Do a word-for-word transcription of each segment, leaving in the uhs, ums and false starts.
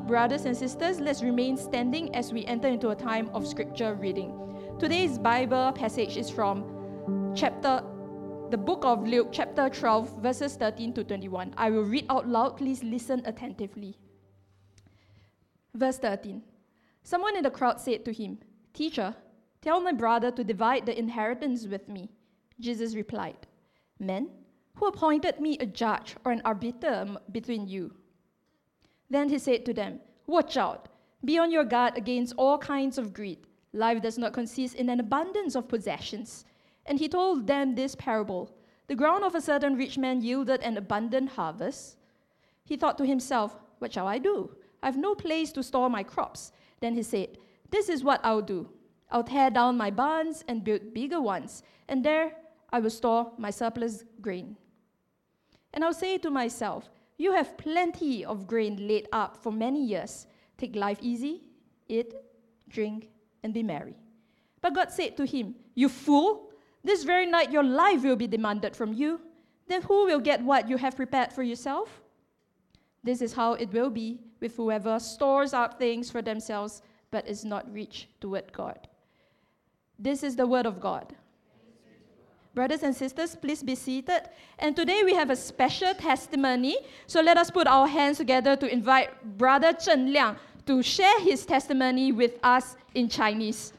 Brothers and sisters, let's remain standing as we enter into a time of scripture reading. Today's Bible passage is from chapter, the book of Luke, chapter twelve, verses thirteen to twenty-one. I will read out loud. Please listen attentively. Verse thirteen. Someone in the crowd said to him, "Teacher, tell my brother to divide the inheritance with me." Jesus replied, "Men, who appointed me a judge or an arbiter between you?" Then he said to them, "Watch out. Be on your guard against all kinds of greed. Life does not consist in an abundance of possessions." And he told them this parable. The ground of a certain rich man yielded an abundant harvest. He thought to himself, "What shall I do? I have no place to store my crops." Then he said, "This is what I'll do. I'll tear down my barns and build bigger ones, and there I will store my surplus grain. And I'll say to myself, 'You have plenty of grain laid up for many years. Take life easy, eat, drink, and be merry.' But God said to him, 'You fool, this very night your life will be demanded from you. Then who will get what you have prepared for yourself? This is how it will be with whoever stores up things for themselves, but is not rich toward God.'" This is the word of God. Brothers and sisters, please be seated. And today we have a special testimony. So let us put our hands together to invite Brother Zheng Liang to share his testimony with us in Chinese.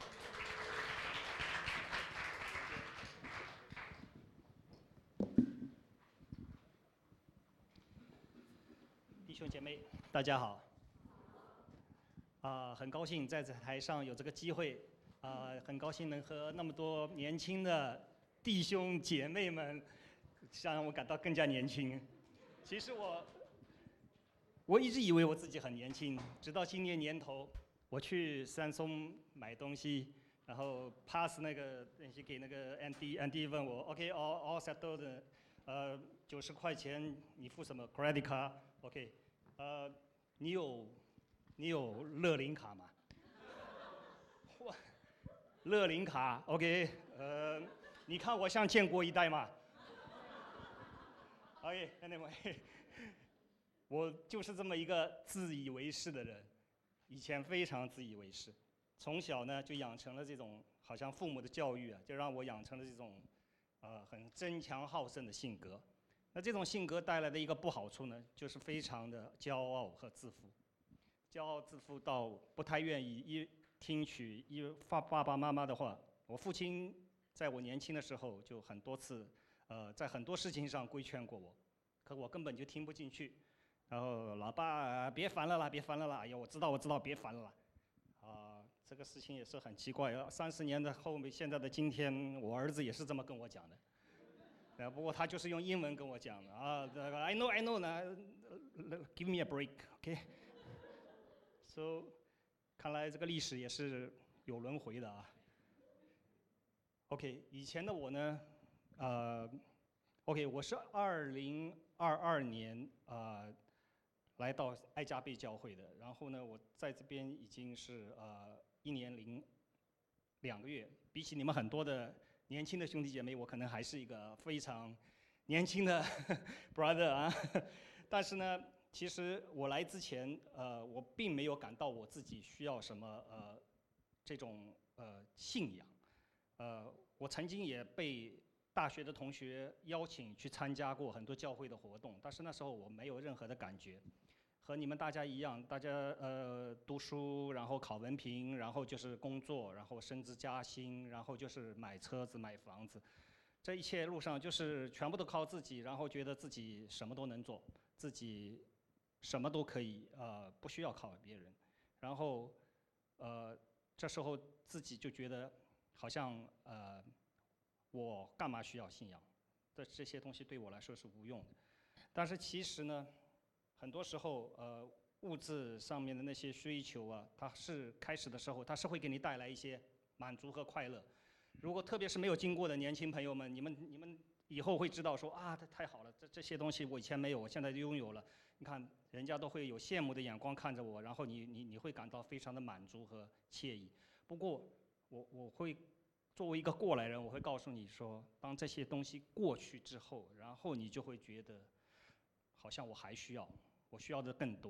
弟兄姐妹，大家好。啊、很高兴在这台上有这个机会，啊、很高兴能和那么多年轻的弟兄姐妹们，让我感到更加年轻。其实我，我一直以为我自己很年轻，直到今年年头，我去三松买东西，然后 pass 那个东西给那个 Andy，Andy 问我 ，OK，all all settled， 呃，九十块钱你付什么 credit card？OK， 呃，你有你有乐龄卡吗？哇，乐龄卡 ，OK， 呃。你看我像建国一代吗 ？OK，Anyway， 我就是这么一个自以为是的人，以前非常自以为是，从小呢就养成了这种好像父母的教育啊，就让我养成了这种呃很争强好胜的性格。那这种性格带来的一个不好处呢，就是非常的骄傲和自负，骄傲自负到不太愿意一听取一爸爸爸妈妈的话。我父亲在我年轻的时候就很多次，呃，在很多事情上规劝过我，可我根本就听不进去。然后老爸别烦了啦，别烦了啦，哎呀，我知道我知道，别烦了啦。啊、呃，这个事情也是很奇怪，三十年的后面，现在的今天，我儿子也是这么跟我讲的。呃，不过他就是用英文跟我讲的啊，这个 I know I know 呢 ，Give me a break，OK。So， 看来这个历史也是有轮回的啊。OK， 以前的我呢，呃 ，OK， 我是二零二二年呃来到爱加贝教会的，然后呢，我在这边已经是呃一年零两个月，比起你们很多的年轻的兄弟姐妹，我可能还是一个非常年轻的brother 啊。但是呢，其实我来之前，呃，我并没有感到我自己需要什么呃这种呃信仰。呃，我曾经也被大学的同学邀请去参加过很多教会的活动，但是那时候我没有任何的感觉，和你们大家一样，大家呃读书，然后考文凭，然后就是工作，然后升职加薪，然后就是买车子、买房子，这一切路上就是全部都靠自己，然后觉得自己什么都能做，自己什么都可以，呃，不需要靠别人，然后呃这时候自己就觉得。好像呃，我干嘛需要信仰？这这些东西对我来说是无用的。但是其实呢，很多时候呃，物质上面的那些需求啊，它是开始的时候，它是会给你带来一些满足和快乐。如果特别是没有经过的年轻朋友们，你们你们以后会知道说啊，这太好了，这这些东西我以前没有，我现在就拥有了。你看，人家都会有羡慕的眼光看着我，然后你你你会感到非常的满足和惬意。不过，我我会作为一个过来人，我会告诉你说，当这些东西过去之后，然后你就会觉得，好像我还需要，我需要的更多。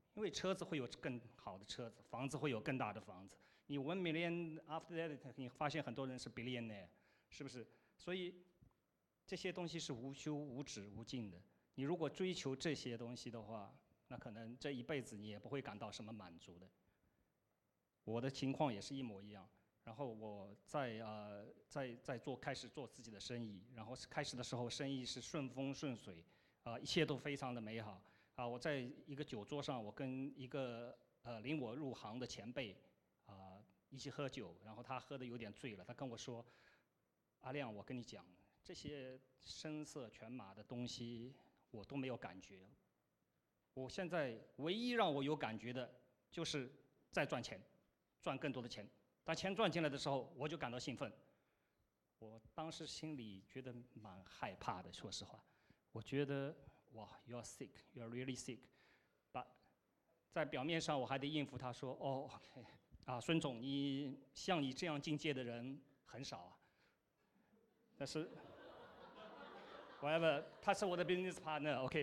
因为车子会有更好的车子，房子会有更大的房子。你 one million after that， 你发现很多人是 billionaire， 是不是？所以这些东西是无休无止无尽的。你如果追求这些东西的话，那可能这一辈子你也不会感到什么满足的。我的情况也是一模一样。然后我在呃在在做开始做自己的生意，然后开始的时候生意是顺风顺水，啊、呃、一切都非常的美好。啊、呃、我在一个酒桌上，我跟一个呃领我入行的前辈啊、呃、一起喝酒，然后他喝的有点醉了，他跟我说：“阿亮，我跟你讲，这些声色犬马的东西我都没有感觉。我现在唯一让我有感觉的就是在赚钱，赚更多的钱。当钱赚进来的时候，我就感到兴奋。”我当时心里觉得蛮害怕的，说实话，我觉得哇 ，you are sick, you are really sick。but 在表面上我还得应付他说：“哦 ，OK， 啊，孙总，你像你这样境界的人很少啊。”但是 ，whatever， 他是我的 business partner，OK。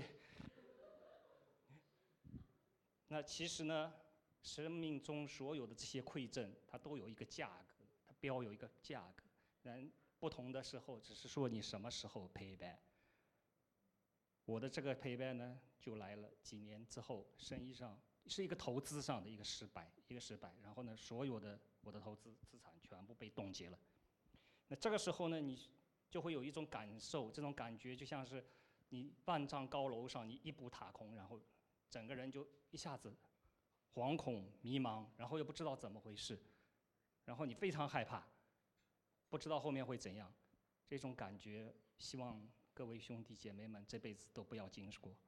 那其实呢，生命中所有的这些馈赠，它都有一个价格，它标有一个价格。然不同的时候，只是说你什么时候 pay back。我的这个 pay back 呢，就来了几年之后，生意上是一个投资上的一个失败，一个失败。然后呢，所有的我的投资资产全部被冻结了。那这个时候呢，你就会有一种感受，这种感觉就像是你万丈高楼上，你一步踏空，然后整个人就一下子惶恐迷茫，然后又不知道怎么回事，然后你非常害怕，不知道后面会怎样。这种感觉，希望各位兄弟姐妹们这辈子都不要经历过。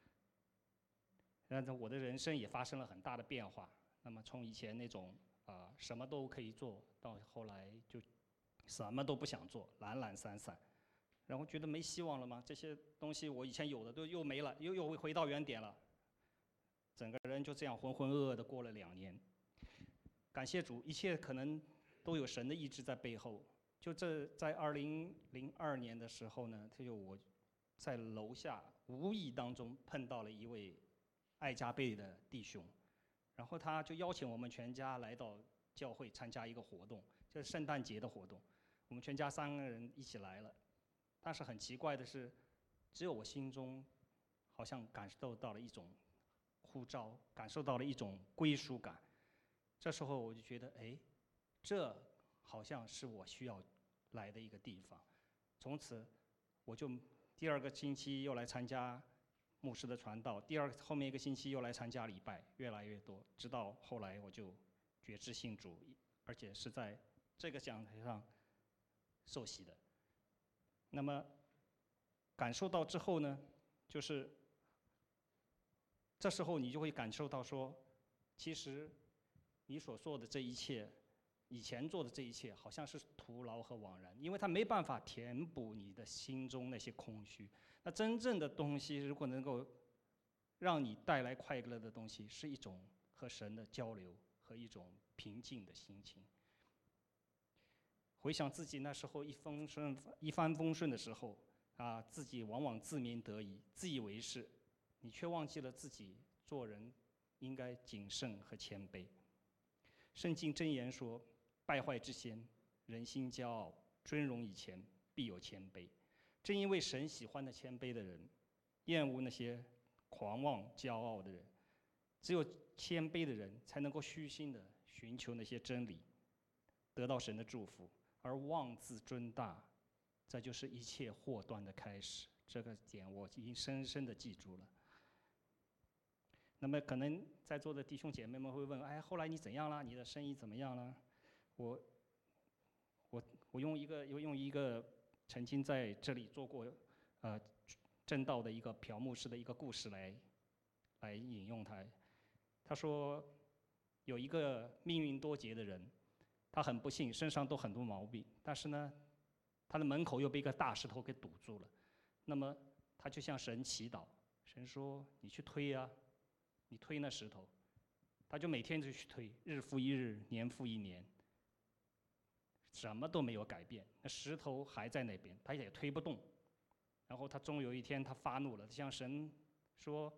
但是我的人生也发生了很大的变化。那么从以前那种啊、呃、什么都可以做，到后来就什么都不想做，懒懒散散，然后觉得没希望了吗？这些东西我以前有的都又没了，又又回到原点了。整个人就这样浑浑噩噩的过了两年。感谢主，一切可能都有神的意志在背后。就这在二零零二年的时候呢，他就我在楼下无意当中碰到了一位爱加倍的弟兄，然后他就邀请我们全家来到教会参加一个活动，就是圣诞节的活动。我们全家三个人一起来了，但是很奇怪的是，只有我心中好像感受到了一种呼召，感受到了一种归属感。这时候我就觉得，哎，这好像是我需要来的一个地方。从此，我就第二个星期又来参加牧师的传道，第二后面一个星期又来参加礼拜，越来越多，直到后来我就决志信主，而且是在这个讲台上受洗的。那么感受到之后呢，就是这时候你就会感受到说，其实你所做的这一切，以前做的这一切，好像是徒劳和枉然，因为它没办法填补你的心中那些空虚。那真正的东西，如果能够让你带来快乐的东西，是一种和神的交流和一种平静的心情。回想自己那时候一风顺一帆风顺的时候啊，自己往往自鸣得意，自以为是，你却忘记了自己做人应该谨慎和谦卑。圣经箴言说：“败坏之先，人心骄傲；尊荣以前，必有谦卑。”正因为神喜欢那谦卑的人，厌恶那些狂妄骄傲的人。只有谦卑的人才能够虚心的寻求那些真理，得到神的祝福。而妄自尊大，这就是一切祸端的开始。这个点我已经深深的记住了。那么可能在座的弟兄姐妹们会问：哎，后来你怎样了？你的生意怎么样了？我，我，我用一个用一个曾经在这里做过呃正道的一个朴牧师的一个故事来来引用它。他说，有一个命运多劫的人，他很不幸，身上都很多毛病，但是呢，他的门口又被一个大石头给堵住了。那么他就向神祈祷，神说：“你去推呀、啊。”你推那石头，他就每天就去推，日复一日，年复一年，什么都没有改变，那石头还在那边，他也推不动。然后他终有一天他发怒了，他向神说：“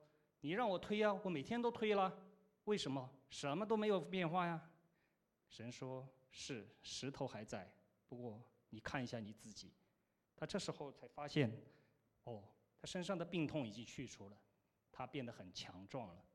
你让我推呀，我每天都推了，为什么什么都没有变化呀？神说：是，石头还在，不过你看一下你自己。他这时候才发现，哦，他身上的病痛已经去除了，他变得很强壮了。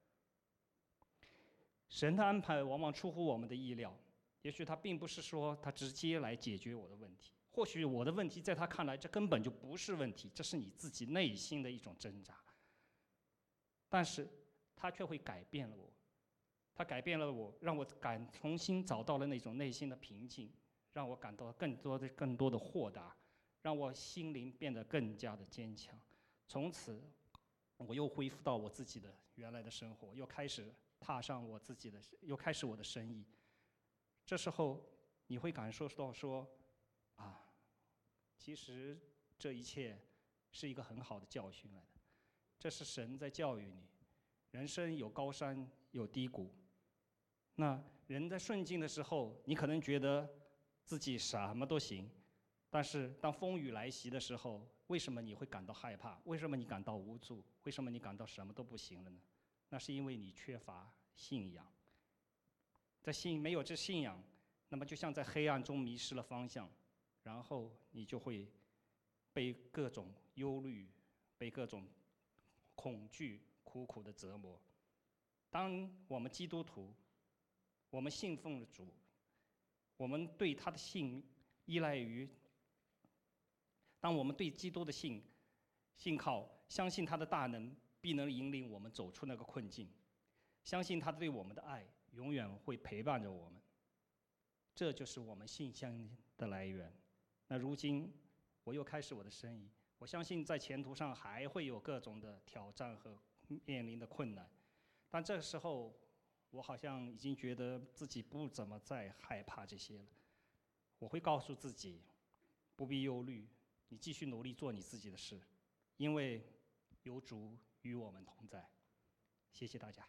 神的安排往往出乎我们的意料，也许他并不是说他直接来解决我的问题，或许我的问题在他看来这根本就不是问题，这是你自己内心的一种挣扎。但是他却会改变了我，他改变了我，让我感重新找到了那种内心的平静，让我感到更多的更多的豁达，让我心灵变得更加的坚强。从此我又恢复到我自己的原来的生活，又开始踏上我自己的，又开始我的生意。这时候你会感受到说，啊，其实这一切是一个很好的教训来的，这是神在教育你。人生有高山有低谷，那人在顺境的时候，你可能觉得自己什么都行，但是当风雨来袭的时候，为什么你会感到害怕？为什么你感到无助？为什么你感到什么都不行了呢？那是因为你缺乏信仰。在信没有这信仰，那么就像在黑暗中迷失了方向，然后你就会被各种忧虑、被各种恐惧苦苦的折磨。当我们基督徒，我们信奉了主，我们对他的信依赖于，当我们对基督的信信靠，相信他的大能必能引领我们走出那个困境，相信他对我们的爱永远会陪伴着我们，这就是我们信心的来源。那如今我又开始我的生意，我相信在前途上还会有各种的挑战和面临的困难，但这个时候我好像已经觉得自己不怎么再害怕这些了。我会告诉自己，不必忧虑，你继续努力做你自己的事，因为有主与我们同在。谢谢大家。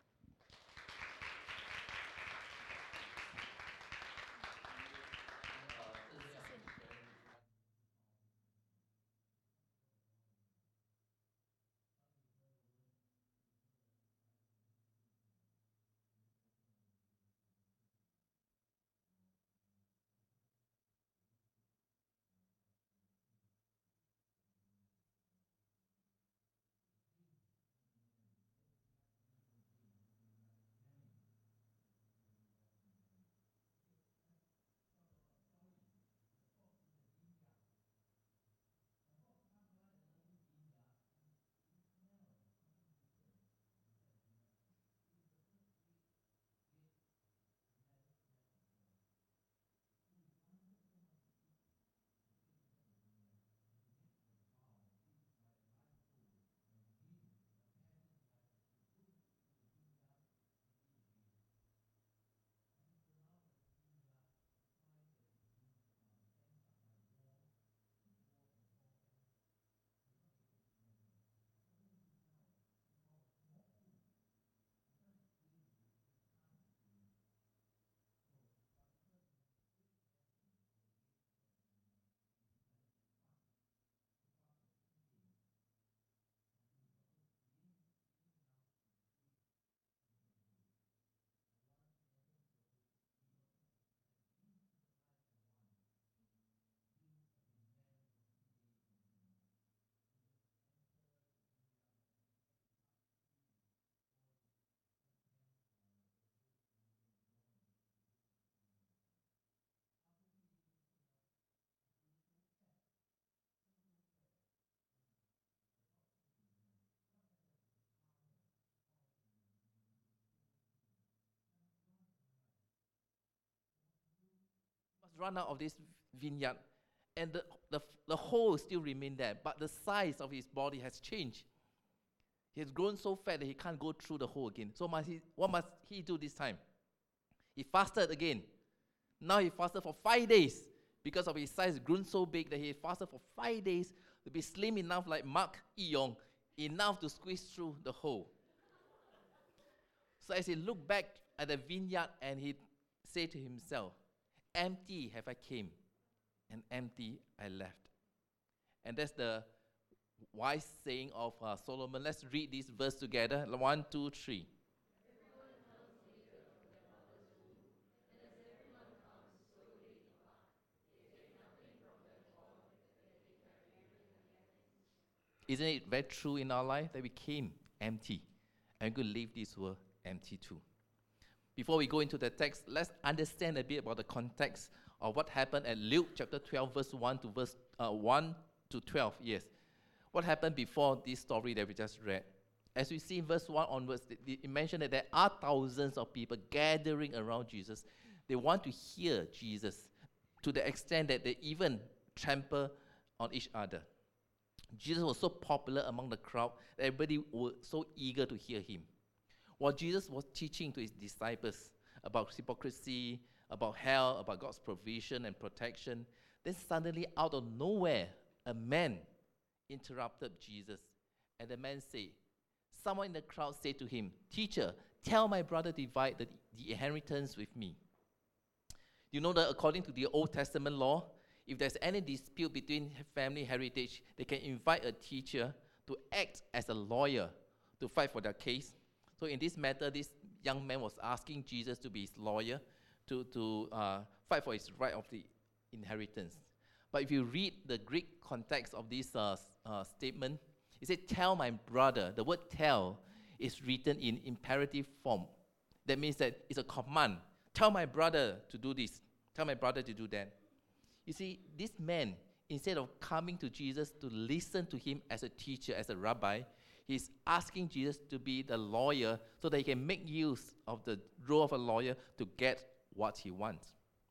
Run out of this vineyard, and the, the, the hole still remain there, but the size of his body has changed. He has grown so fat that he can't go through the hole again. So must he, what must he do this time? He fasted again. Now he fasted for five days because of his size grown so big that he fasted for five days to be slim enough like Mark Yong, enough to squeeze through the hole. So as he looked back at the vineyard and he said to himself, empty have I came, and empty I left. And that's the wise saying of uh, Solomon. Let's read this verse together. One, two, three. Isn't it very true in our life that we came empty and we're going to leave this world empty too? Before we go into the text, let's understand a bit about the context of what happened at Luke chapter twelve, verse one to verse uh, one to twelve. Yes, what happened before this story that we just read? As we see in verse one onwards, it mentioned that there are thousands of people gathering around Jesus. They want to hear Jesus to the extent that they even trample on each other. Jesus was so popular among the crowd that everybody was so eager to hear him. While Jesus was teaching to his disciples about hypocrisy, about hell, about God's provision and protection, then suddenly out of nowhere, a man interrupted Jesus. And the man said, someone in the crowd said to him, "Teacher, tell my brother to divide the, the inheritance with me." You know that according to the Old Testament law, if there's any dispute between family heritage, they can invite a teacher to act as a lawyer to fight for their case. So in this matter, this young man was asking Jesus to be his lawyer to, to uh, fight for his right of the inheritance. But if you read the Greek context of this uh, uh, statement, it said, "Tell my brother." The word "tell" is written in imperative form. That means that it's a command. Tell my brother to do this. Tell my brother to do that. You see, this man, instead of coming to Jesus to listen to him as a teacher, as a rabbi, he's asking Jesus to be the lawyer so that he can make use of the role of a lawyer to get what he wants.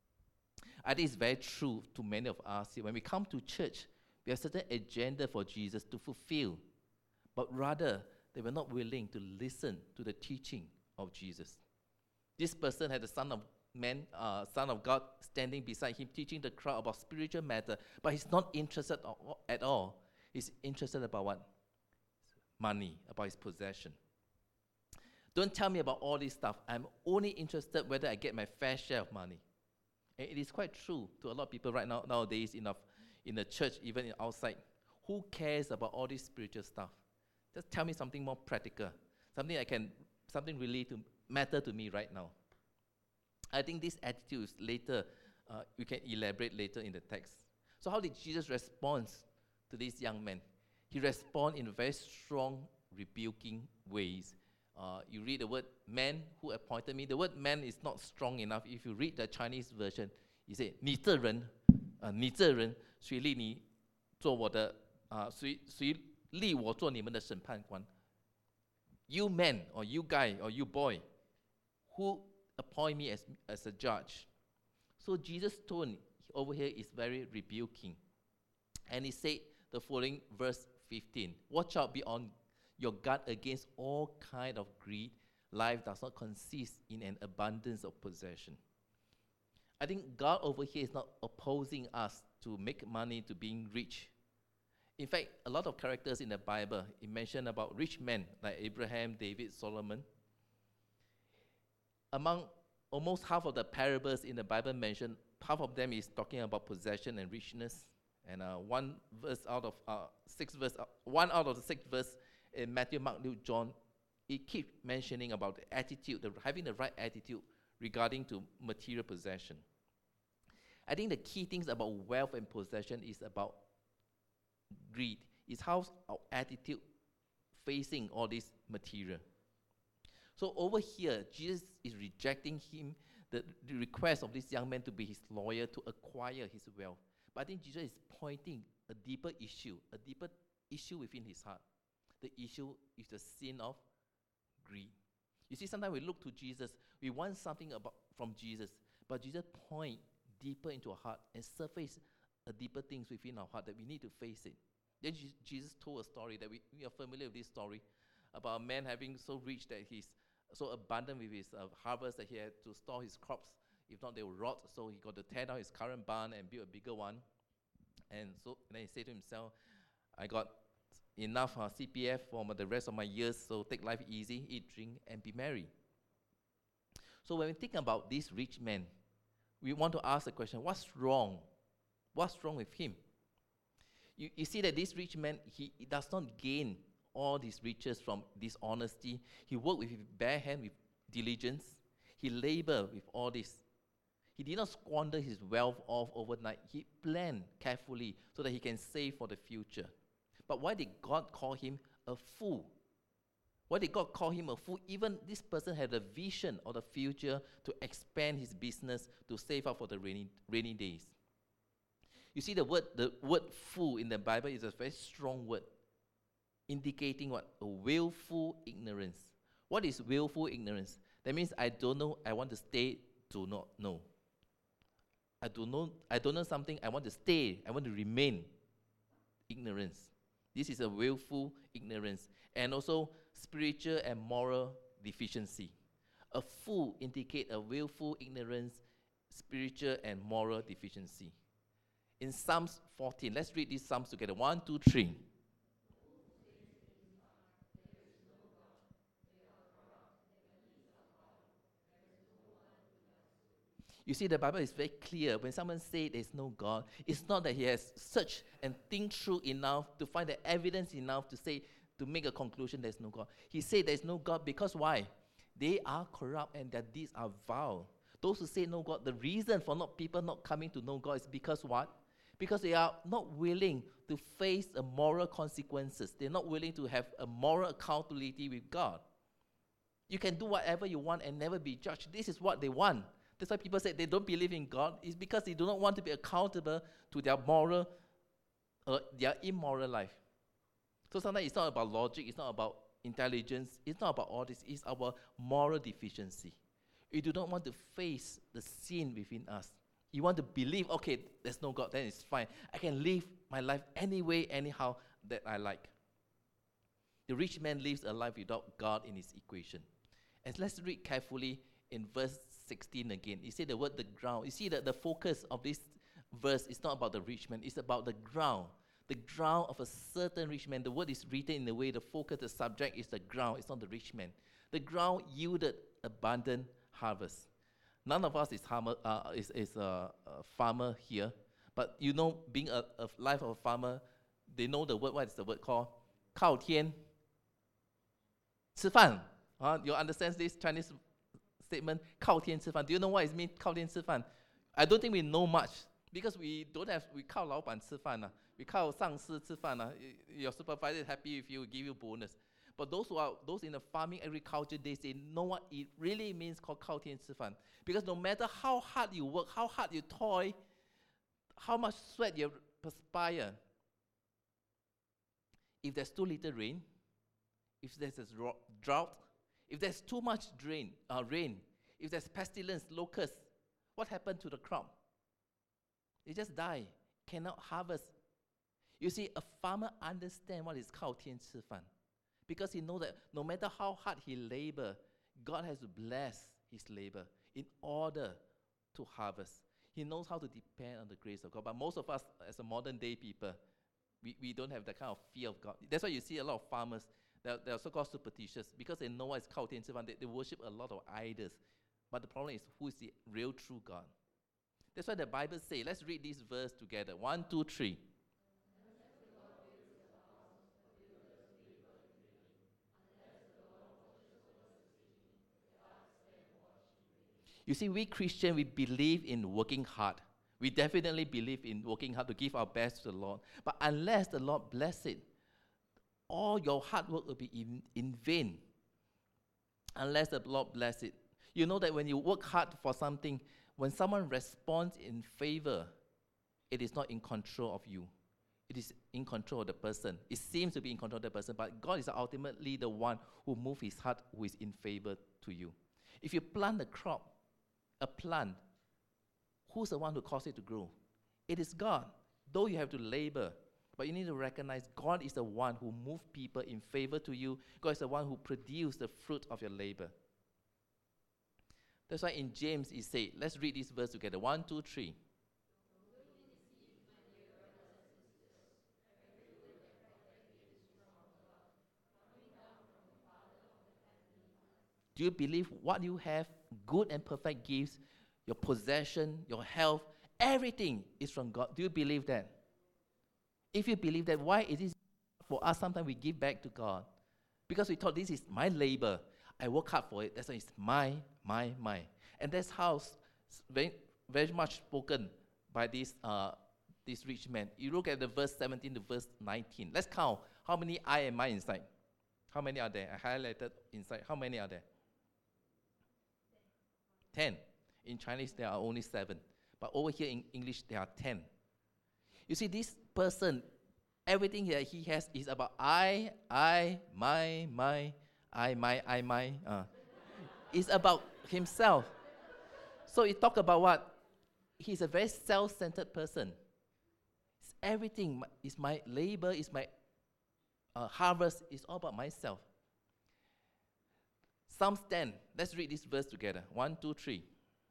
I think it's very true to many of us. When we come to church, we have a certain agenda for Jesus to fulfill, but rather they were not willing to listen to the teaching of Jesus. This person had the Son of Man, uh, Son of God, standing beside him, teaching the crowd about spiritual matter, but he's not interested at all. He's interested about what? Money, about his possession. Don't tell me about all this stuff. I'm only interested whether I get my fair share of money. And it is quite true to a lot of people right now nowadays in, a, in the church, even in outside. Who cares about all this spiritual stuff? Just tell me something more practical, something I can, something really to matter to me right now. I think this attitude is later, uh, we can elaborate later in the text. So how did Jesus respond to this young man? He responded in very strong, rebuking ways. Uh, you read the word "man who appointed me." The word "man" is not strong enough. If you read the Chinese version, he said, 你这人, uh, 你这人, 谁立你做我的, uh, 谁, 谁立我做你们的审判官? You man, or you guy, or you boy, who appoint me as, as a judge. So Jesus' tone over here is very rebuking. And he said the following verse fifteen, "Watch out, be on your guard against all kind of greed. Life does not consist in an abundance of possession." I think God over here is not opposing us to make money, to being rich. In fact, a lot of characters in the Bible, it mentioned about rich men like Abraham, David, Solomon. Among almost half of the parables in the Bible mentioned, half of them is talking about possession and richness. And uh, one verse out of uh, six verse, uh, one out of the six verse in Matthew, Mark, Luke, John, it keeps mentioning about the attitude, the, having the right attitude regarding to material possession. I think the key things about wealth and possession is about greed. Is how our attitude facing all this material. So over here, Jesus is rejecting him, the, the request of this young man to be his lawyer to acquire his wealth. But I think Jesus is pointing a deeper issue, a deeper issue within his heart. The issue is the sin of greed. You see, sometimes we look to Jesus, we want something about from Jesus, but Jesus points deeper into our heart and surface a deeper things within our heart that we need to face it. Then Je- Jesus told a story that we, we are familiar with this story about a man having so rich that he's so abundant with his uh, harvest that he had to store his crops. If not, they will rot. So he got to tear down his current barn and build a bigger one. And so and then he said to himself, "I got enough uh, C P F for the rest of my years, so take life easy, eat, drink, and be merry." So when we think about this rich man, we want to ask the question, what's wrong? What's wrong with him? You, you see that this rich man, he, he does not gain all these riches from dishonesty. He worked with his bare hand, with diligence. He labored with all this. He did not squander his wealth off overnight. He planned carefully so that he can save for the future. But why did God call him a fool? Why did God call him a fool? Even this person had a vision of the future to expand his business, to save up for the rainy, rainy days. You see, the word, the word fool in the Bible is a very strong word, indicating what? A willful ignorance. What is willful ignorance? That means I don't know, I want to stay, do not know. I don't know, I don't know something, I want to stay, I want to remain. Ignorance. This is a willful ignorance. And also spiritual and moral deficiency. A fool indicates a willful ignorance, spiritual and moral deficiency. In Psalms fourteen, let's read these Psalms together. One, two, three. You see, the Bible is very clear. When someone says there's no God, it's not that he has searched and think through enough to find the evidence enough to say, to make a conclusion there's no God. He said there's no God because why? They are corrupt and their deeds are vile. Those who say no God, the reason for not people not coming to know God is because what? Because they are not willing to face the moral consequences. They're not willing to have a moral accountability with God. You can do whatever you want and never be judged. This is what they want. That's why people say they don't believe in God. It's because they do not want to be accountable to their moral, uh, their immoral life. So sometimes it's not about logic, it's not about intelligence, it's not about all this, it's about moral deficiency. You do not want to face the sin within us. You want to believe, okay, there's no God, then it's fine. I can live my life any way, anyhow that I like. The rich man lives a life without God in his equation. And let's read carefully in verse sixteen again. You see the word the ground. You see that the focus of this verse is not about the rich man, it's about the ground. The ground of a certain rich man. The word is written in the way the focus, the subject is the ground, it's not the rich man. The ground yielded abundant harvest. None of us is, farmer, uh, is, is a, a farmer here, but you know, being a, a life of a farmer, they know the word, what is the word called? 靠天吃饭. Uh, you understand this Chinese statement? 靠天吃饭. Do you know what it means? 靠天吃饭. I don't think we know much because we don't have, we 靠老板吃饭啊. We 靠上司吃饭啊. Your supervisor is happy if you give you bonus. But those who are, those in the farming agriculture, they say know what it really means called 靠天吃饭. Because no matter how hard you work, how hard you toil, how much sweat you perspire, if there's too little rain, if there's a drought, if there's too much drain, uh, rain, if there's pestilence, locusts, what happened to the crop? They just die, cannot harvest. You see, a farmer understands what is 靠天吃饭 because he knows that no matter how hard he labor, God has to bless his labor in order to harvest. He knows how to depend on the grace of God. But most of us, as a modern day people, we, we don't have that kind of fear of God. That's why you see a lot of farmers, they're, they're so-called superstitious because they know what is 靠天吃饭. They, they worship a lot of idols. But the problem is, who is the real true God? That's why the Bible says, let's read this verse together. One, two, three. You see, we Christians, we believe in working hard. We definitely believe in working hard to give our best to the Lord. But unless the Lord bless it, all your hard work will be in, in vain. Unless the Lord bless it. You know that when you work hard for something, when someone responds in favor, it is not in control of you. It is in control of the person. It seems to be in control of the person, but God is ultimately the one who moves his heart, who is in favor to you. If you plant a crop, a plant, who's the one who caused it to grow? It is God. Though you have to labor, but you need to recognize God is the one who moves people in favor to you. God is the one who produced the fruit of your labor. That's why in James it says, let's read this verse together. One, two, three. Do you believe what you have, good and perfect gifts, your possession, your health, everything is from God? Do you believe that? If you believe that, why it is for us sometimes we give back to God? Because we thought this is my labor. I work hard for it. That's why it's my, my, my. And that's how s- very, very much spoken by this, uh, this rich man. You look at the verse seventeen to verse nineteen. Let's count how many I and my inside. How many are there? I highlighted inside. How many are there? Ten. In Chinese, there are only seven. But over here in English, there are ten. You see, this person, everything that he has is about I, I, my, my, I, my, I, my. Uh. It's about himself. So he talk about what? He's a very self-centered person. It's everything my- is my labor, is my uh, harvest, is all about myself. Psalms ten. Let's read this verse together. One, two, three.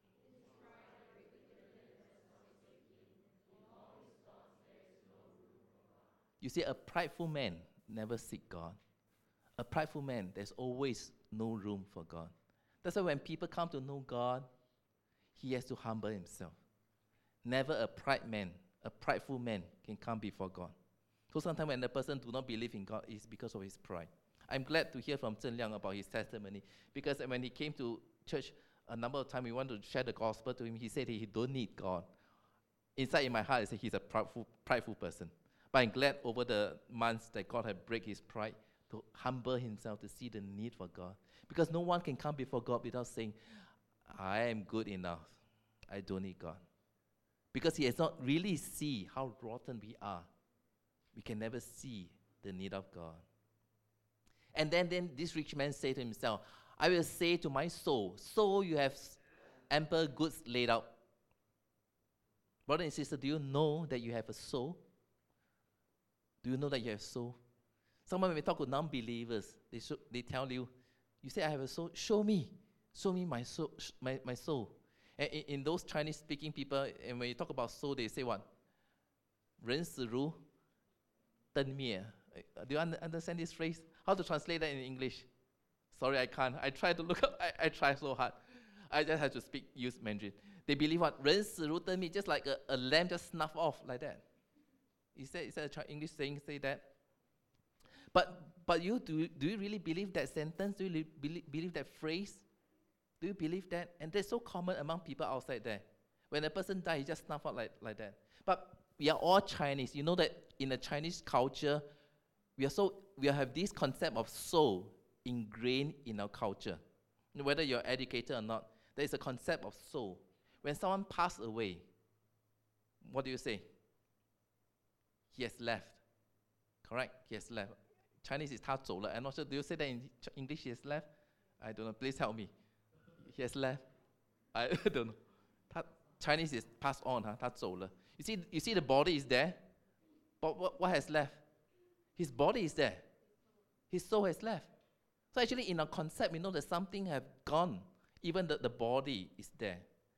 You see, a prideful man never seek God. A prideful man, there's always no room for God. That's why when people come to know God, he has to humble himself. Never a pride man, a prideful man can come before God. So sometimes when the person do not believe in God, it's because of his pride. I'm glad to hear from Zhen Liang about his testimony, because when he came to church a number of times, we want to share the gospel to him. He said he don't need God. Inside in my heart, I say he's a prideful, prideful person. But I'm glad over the months that God had break his pride to humble himself, to see the need for God. Because no one can come before God without saying, I am good enough. I don't need God. Because he has not really see how rotten we are. We can never see the need of God. And then, then this rich man said to himself, I will say to my soul, soul, you have ample goods laid out. Brother and sister, do you know that you have a soul? Do you know that you have a soul? Sometimes when we talk to non-believers, they, show, they tell you, you say, I have a soul, show me. Show me my soul. Sh- my, my soul. And in, in those Chinese-speaking people, and when you talk about soul, they say what? 人死如灯灭. Do you un- understand this phrase? How to translate that in English? Sorry, I can't. I try to look up. I, I try so hard. I just have to speak, use Mandarin. They believe what? 人死如灯灭, just like a, a lamp just snuff off like that. Is that, is that a Ch- English saying, say that? But but you do, do you really believe that sentence? Do you li- believe, believe that phrase? Do you believe that? And that's so common among people outside there. When a person dies, he just snuff out like, like that. But we are all Chinese. You know that in the Chinese culture, we are so we have this concept of soul ingrained in our culture. Whether you're educated or not, there is a concept of soul. When someone passes away, what do you say? He has left. Correct? He has left. Chinese is 他走了. I'm not sure. Do you say that in Ch- English? He has left? I don't know. Please help me. He has left. I don't know. 他 Chinese is passed on. Huh? 他走了. You see, you see the body is there, but what, what has left? His body is there. His soul has left. So actually, in our concept, we know that something have gone. Even the, the body is there.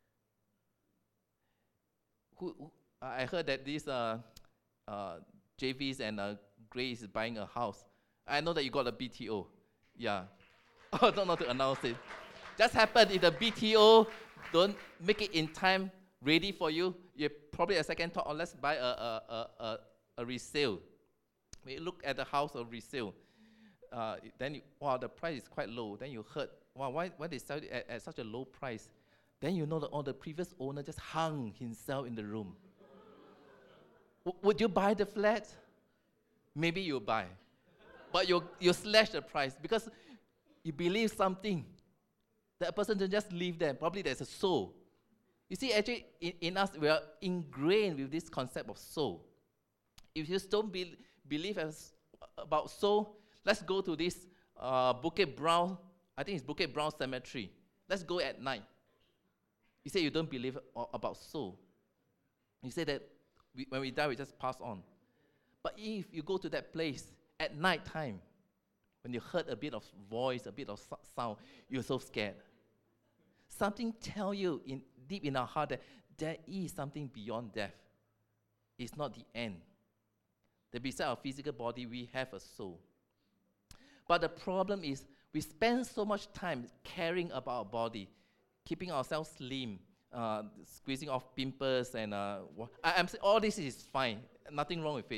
Who, who, I heard that this uh, uh, J V's and uh, Grace is buying a house. I know that you got a B T O. Yeah. Oh, don't know to announce it. Just happened if the B T O don't make it in time ready for you, you probably a second thought, oh, let's buy a, a, a, a, a resale. When you look at the house of resale, uh, then you, wow, the price is quite low. Then you heard, wow, why, why they sell it at, at such a low price? Then you know that oh, the previous owner just hung himself in the room. W- would you buy the flat? Maybe you buy. But you you slash the price because you believe something. That person don't just live there. Probably there's a soul. You see, actually, in, in us, we are ingrained with this concept of soul. If you don't be, believe as, about soul, let's go to this uh, Bukit Brown, I think it's Bukit Brown Cemetery. Let's go at night. You say you don't believe uh, about soul. You say that we, when we die, we just pass on. But if you go to that place at night time, when you heard a bit of voice, a bit of sound, you're so scared. Something tell you in deep in our heart that there is something beyond death. It's not the end. That beside our physical body, we have a soul. But the problem is we spend so much time caring about our body, keeping ourselves slim, uh, squeezing off pimples, and uh, I, I'm saying all this is fine. Nothing wrong with it.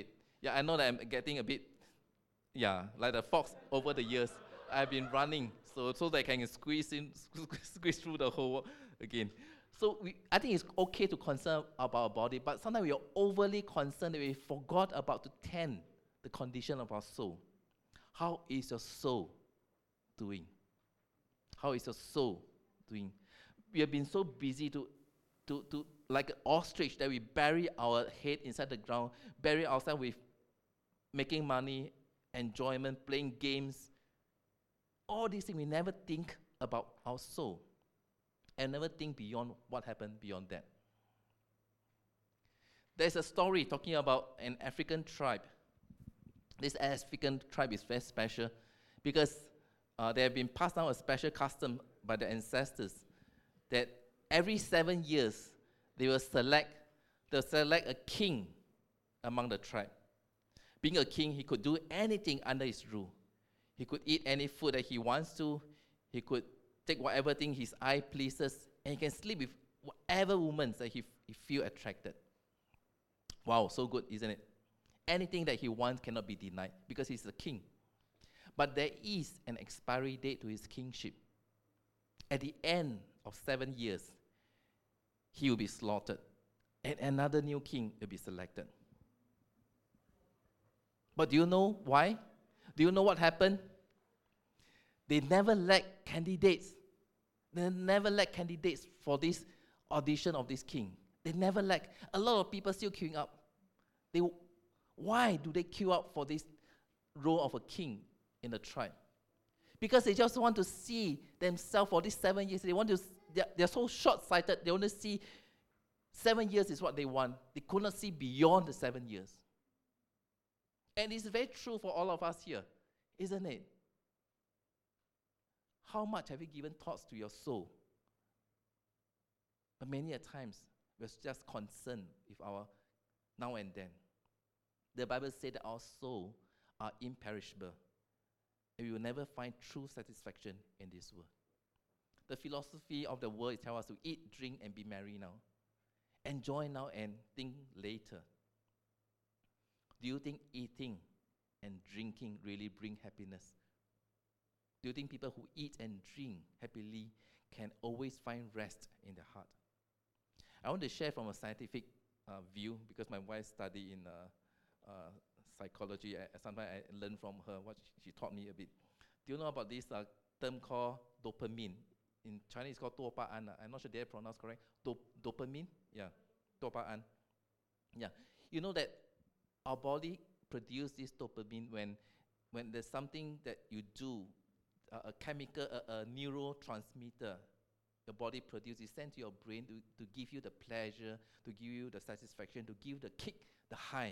Yeah, I know that I'm getting a bit, yeah, like the fox over the years. I've been running so so that I can squeeze in, squeeze through the hole again. So we, I think it's okay to concern about our body, but sometimes we are overly concerned that we forgot about to tend the condition of our soul. How is your soul doing? How is your soul doing? We have been so busy to, to, to like an ostrich, that we bury our head inside the ground, bury ourselves with making money, enjoyment, playing games. All these things, we never think about our soul and never think beyond what happened beyond that. There's a story talking about an African tribe. This African tribe is very special because uh, they have been passed down a special custom by the ancestors that every seven years they will select, they'll select a king among the tribe. Being a king, he could do anything under his rule. He could eat any food that he wants to. He could take whatever thing his eye pleases, and he can sleep with whatever woman that he, he feel attracted. Wow, so good, isn't it? Anything that he wants cannot be denied because he's the king. But there is an expiry date to his kingship. At the end of seven years, he will be slaughtered, and another new king will be selected. But do you know why? Do you know what happened? They never lack candidates. They never lack candidates for this audition of this king. They never lack. A lot of people still queuing up. They, why do they queue up for this role of a king in the tribe? Because they just want to see themselves for these seven years. They want to. They're, they're so short-sighted. They want to see seven years is what they want. They could not see beyond the seven years. And it's very true for all of us here, isn't it? How much have you given thoughts to your soul? But many a times, we're just concerned with our now and then. The Bible says that our soul are imperishable, and we will never find true satisfaction in this world. The philosophy of the world tells us to eat, drink, and be merry now. Enjoy now and think later. Do you think eating and drinking really bring happiness? Do you think people who eat and drink happily can always find rest in their heart? I want to share from a scientific uh, view, because my wife studied in uh, uh, psychology. I, sometimes I learn from her what she, she taught me a bit. Do you know about this uh, term called dopamine? In Chinese, it's called 多巴胺. I'm not sure they pronounce correct. Do, dopamine? Yeah, 多巴胺. Yeah, you know that our body produces this dopamine when, when there's something that you do, uh, a chemical, a, a neurotransmitter, your body produces, sent to your brain to, to give you the pleasure, to give you the satisfaction, to give the kick, the high.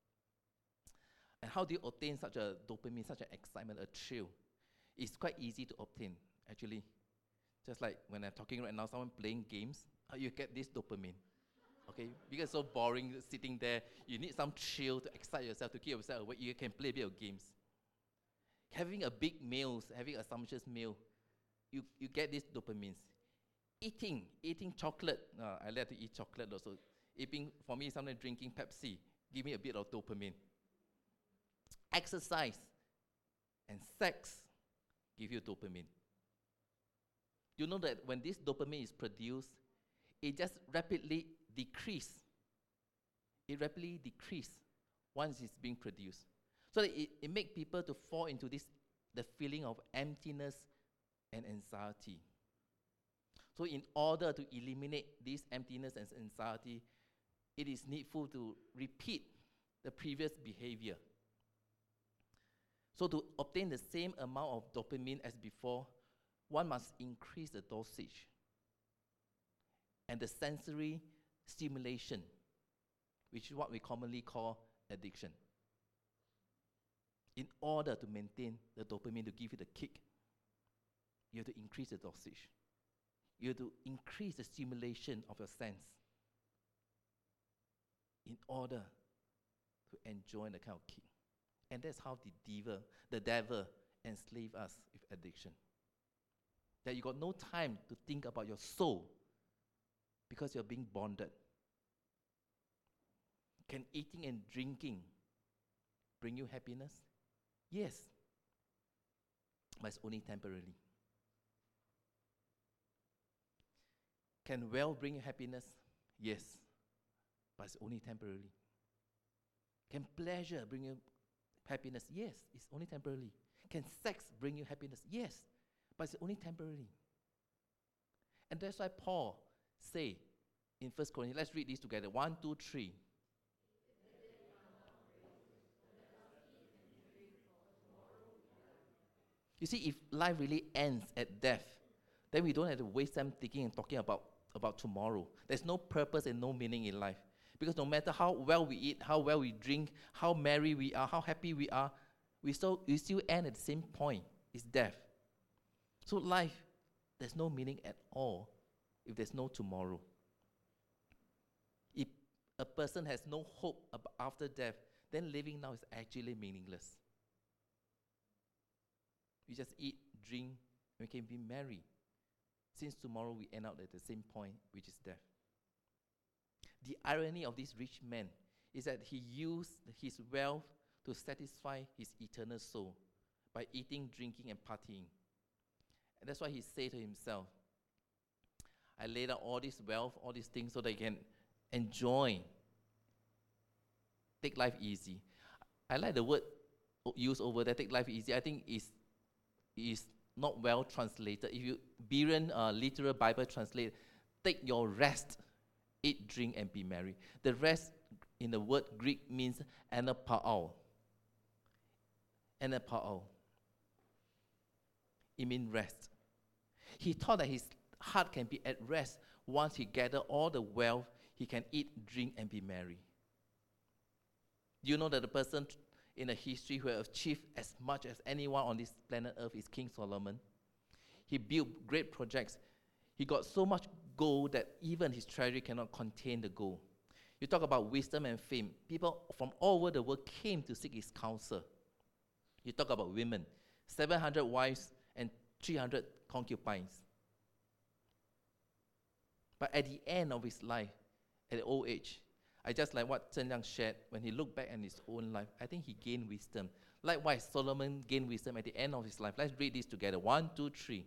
And how do you obtain such a dopamine, such an excitement, a thrill? It's quite easy to obtain, actually. Just like when I'm talking right now, someone playing games, uh, you get this dopamine. Okay, because it's so boring sitting there. You need some thrill to excite yourself, to keep yourself awake. You can play a bit of games. Having a big meal, having a sumptuous meal, you, you get these dopamines. Eating, eating chocolate. Uh, I like to eat chocolate also. Eating, for me, sometimes drinking Pepsi, give me a bit of dopamine. Exercise and sex give you dopamine. You know that when this dopamine is produced, it just rapidly decrease. It rapidly decrease once it's being produced. So that it, it makes people to fall into this, the feeling of emptiness and anxiety. So in order to eliminate this emptiness and anxiety, it is needful to repeat the previous behavior. So to obtain the same amount of dopamine as before, one must increase the dosage and the sensory stimulation, which is what we commonly call addiction. In order to maintain the dopamine, to give you the kick, you have to increase the dosage. You have to increase the stimulation of your sense in order to enjoy the kind of kick. And that's how the devil, the devil enslave us with addiction. That you got no time to think about your soul because you're being bonded. Can eating and drinking bring you happiness? Yes. But it's only temporarily. Can wealth bring you happiness? Yes. But it's only temporarily. Can pleasure bring you happiness? Yes, it's only temporarily. Can sex bring you happiness? Yes, but it's only temporarily. And that's why Paul say in First Corinthians, let's read this together. One, two, three. You see, if life really ends at death, then we don't have to waste time thinking and talking about, about tomorrow. There's no purpose and no meaning in life. Because no matter how well we eat, how well we drink, how merry we are, how happy we are, we still, we still end at the same point. It's death. So life, there's no meaning at all if there's no tomorrow. If a person has no hope ab- after death, then living now is actually meaningless. We just eat, drink, and we can be merry. Since tomorrow we end up at the same point, which is death. The irony of this rich man is that he used his wealth to satisfy his eternal soul by eating, drinking, and partying. And that's why he said to himself, I laid out all this wealth, all these things so that I can enjoy, take life easy. I like the word used over there, take life easy. I think is is not well translated. If you, Berean uh, literal Bible translate, take your rest, eat, drink, and be merry. The rest in the word Greek means anapao. Anapao. It means rest. He thought that his heart can be at rest once he gathered all the wealth, he can eat, drink, and be merry. Do you know that the person in the history who has achieved as much as anyone on this planet Earth is King Solomon? He built great projects. He got so much gold that even his treasury cannot contain the gold. You talk about wisdom and fame. People from all over the world came to seek his counsel. You talk about women, seven hundred wives and three hundred concubines. But at the end of his life, at the old age, I just like what Zhen Liang shared, when he looked back on his own life, I think he gained wisdom. Likewise, Solomon gained wisdom at the end of his life. Let's read this together. One, two, three.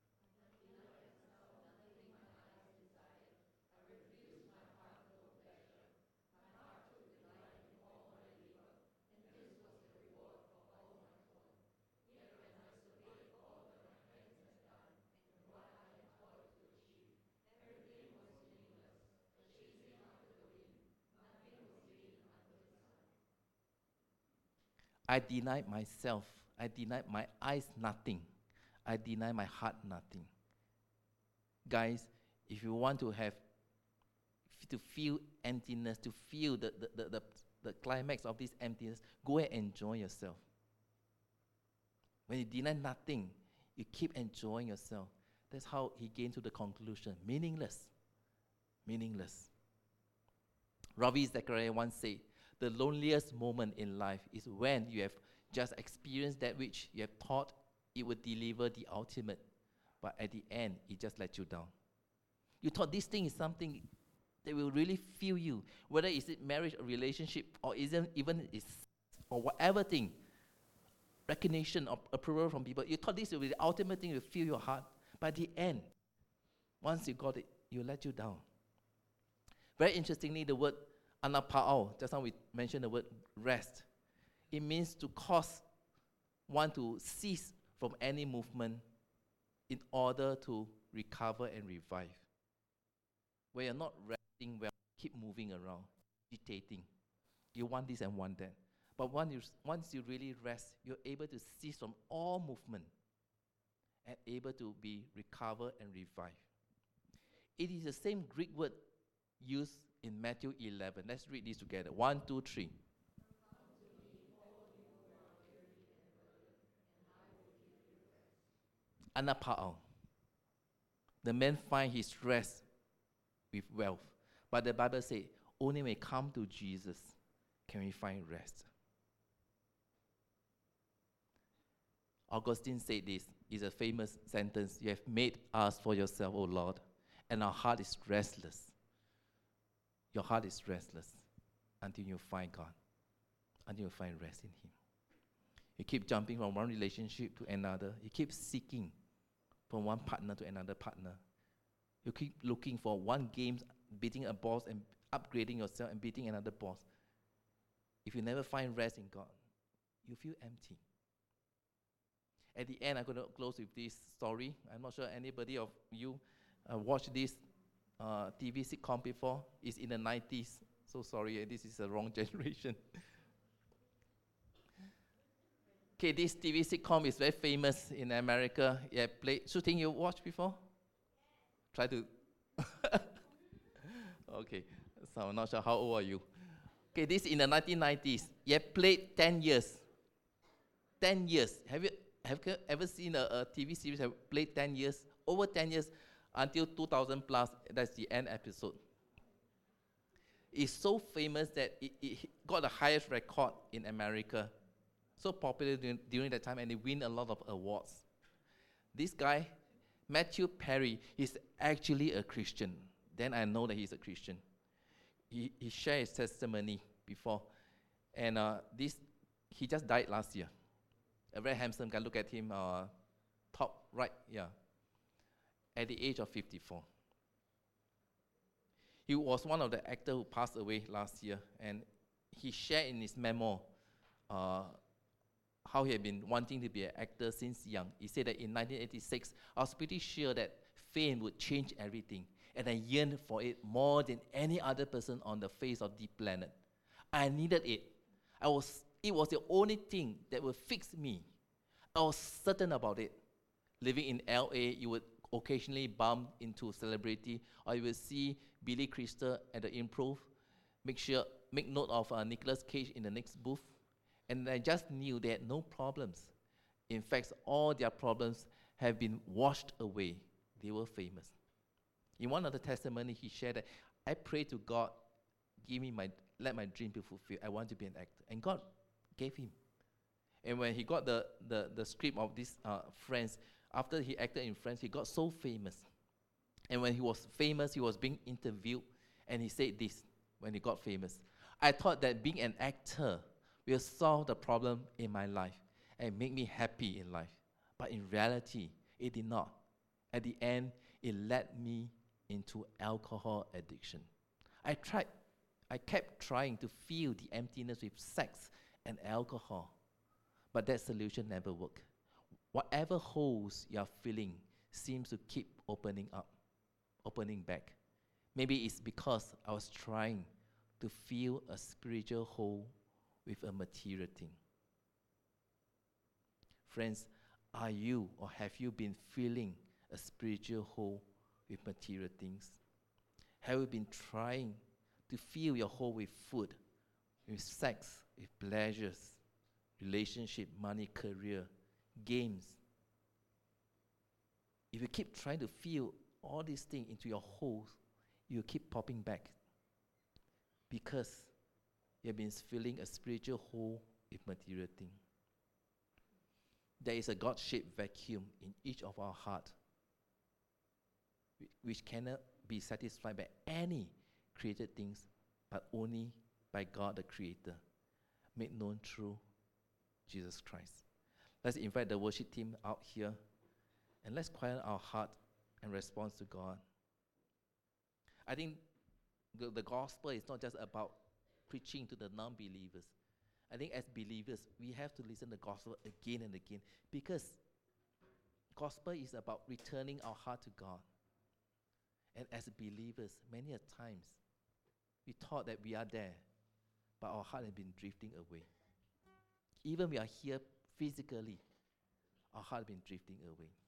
I denied myself. I denied my eyes nothing. I denied my heart nothing. Guys, if you want to have, to feel emptiness, to feel the, the, the, the, the climax of this emptiness, go and enjoy yourself. When you deny nothing, you keep enjoying yourself. That's how he came to the conclusion. Meaningless. Meaningless. Ravi Zachariah once said, the loneliest moment in life is when you have just experienced that which you have thought it would deliver the ultimate, but at the end, it just let you down. You thought this thing is something that will really fill you, whether it's it marriage or relationship, or isn't even is or whatever thing, recognition or approval from people. You thought this will be the ultimate thing that will fill your heart, but at the end, once you got it, it will let you down. Very interestingly, the word anapao, just now we mentioned the word rest. It means to cause one to cease from any movement in order to recover and revive. When you're not resting well, keep moving around, agitating. You want this and want that. But once you, once you really rest, you're able to cease from all movement and able to be recovered and revived. It is the same Greek word used in Matthew eleven. Let's read this together. One, two, three. Anapao. The man find his rest with wealth. But the Bible says, only when we come to Jesus can we find rest. Augustine said this. It's a famous sentence. You have made us for yourself, O Lord, and our heart is restless. Your heart is restless until you find God. until you find rest in Him. You keep jumping from one relationship to another. You keep seeking from one partner to another partner. You keep looking for one game, beating a boss and upgrading yourself and beating another boss. If you never find rest in God, you feel empty. At the end, I'm going to close with this story. I'm not sure anybody of you uh, watched this uh, T V sitcom before. It's in the nineties. So sorry, uh, this is the wrong generation. Okay, this T V sitcom is very famous in America. Yeah, play, Shooting, you watched before? Try to. Okay, so I'm not sure how old are you. Okay, this in the nineteen nineties. Yeah, played ten years. ten years. Have you have you ever seen a, a T V series that played ten years? Over ten years until two thousand plus, that's the end episode. It's so famous that it, it got the highest record in America. So popular during, during that time, and they win a lot of awards. This guy, Matthew Perry, is actually a Christian. Then I know that he's a Christian. He, he shared his testimony before. And uh, this, he just died last year. A very handsome guy. Look at him, uh, top right, yeah. At the age of fifty-four. He was one of the actors who passed away last year. And he shared in his memoir uh, how he had been wanting to be an actor since young. He said that in nineteen eighty-six, I was pretty sure that fame would change everything. And I yearned for it more than any other person on the face of the planet. I needed it. I was, it was the only thing that would fix me. I was certain about it. Living in L A, you would occasionally bump into a celebrity, or you will see Billy Crystal at the Improv. Make sure, make note of uh, Nicolas Cage in the next booth. And I just knew they had no problems. In fact, all their problems have been washed away. They were famous. In one of the testimony, he shared that, I prayed to God, give me my, let my dream be fulfilled. I want to be an actor. And God gave him. And when he got the, the, the script of these uh, Friends, after he acted in Friends, he got so famous. And when he was famous, he was being interviewed, and he said this when he got famous. I thought that being an actor will solve the problem in my life and make me happy in life. But in reality, it did not. At the end, it led me into alcohol addiction. I tried, I kept trying to fill the emptiness with sex and alcohol, but that solution never worked. Whatever holes you're filling seems to keep opening up, opening back. Maybe it's because I was trying to fill a spiritual hole with a material thing. Friends, are you or have you been filling a spiritual hole with material things? Have you been trying to fill your hole with food, with sex, with pleasures, relationship, money, career, games? If you keep trying to fill all these things into your holes, you keep popping back because you have been filling a spiritual hole with material things. There is a God-shaped vacuum in each of our heart, which cannot be satisfied by any created things, but only by God the Creator, made known through Jesus Christ. Let's invite the worship team out here, and let's quiet our heart and respond to God. I think the, the gospel is not just about preaching to the non-believers. I think as believers, we have to listen to the gospel again and again, because gospel is about returning our heart to God. And as believers, many a times, we thought that we are there, but our heart has been drifting away. Even we are here physically, our heart has been drifting away.